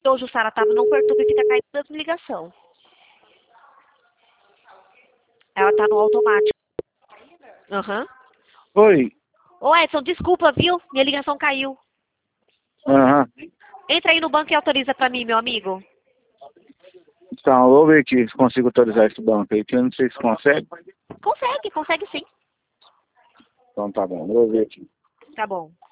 Ô, Jussara, tava não perturbe que tá caindo das ligação. Ela tá no automático. Aham. Oi. Ô, Edson, desculpa, viu? Minha ligação caiu. Aham. Entra aí no banco e autoriza pra mim, meu amigo. Então, eu vou ver aqui se consigo autorizar esse banco aí, que eu não sei se consegue. Consegue sim. Então tá bom, eu vou ver aqui. Tá bom.